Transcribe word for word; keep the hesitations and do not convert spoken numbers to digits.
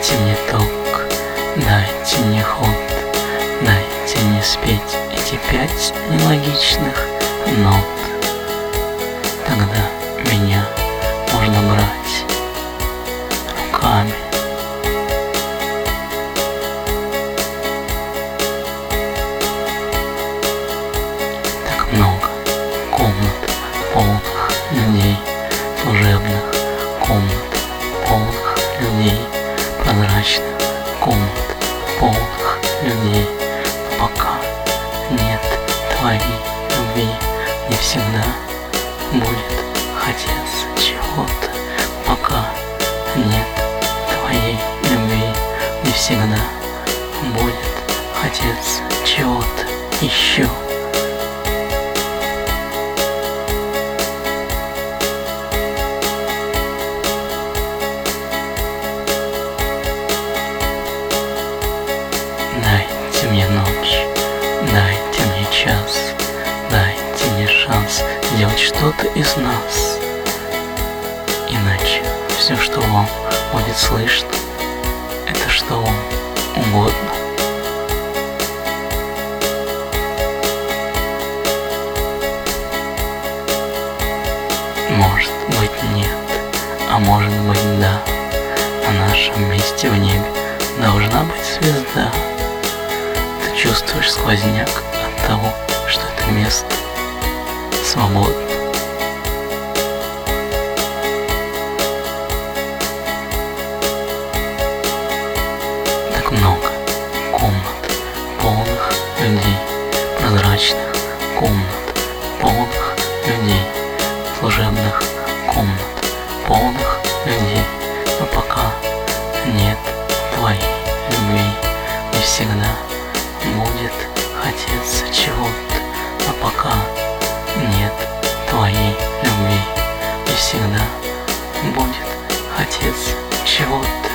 Дайте мне ток, дайте мне ход, дайте мне спеть эти пять нелогичных нот. Тогда меня можно брать руками. Так много комнат, полных людей, служебных комнат, полных людей, прозрачных комнат, полных людей. Но пока нет твоей любви, не всегда будет хотеться чего-то. Пока нет твоей любви, не всегда будет хотеться чего-то еще. Дайте мне ночь, дайте мне час, дайте мне шанс сделать что-то из нас. Иначе все, что вам будет слышно, это что вам угодно. Может быть нет, а может быть да. На нашем месте в небе должна быть звезда. Ты чувствуешь сквозняк от того, что это место свободно. Так много комнат, полных людей, прозрачных комнат, полных людей, служебных комнат, полных людей. Но пока нет твоей любви, не всегда будет хотеться чего-то. Но пока нет твоей любви, не всегда будет хотеться чего-то.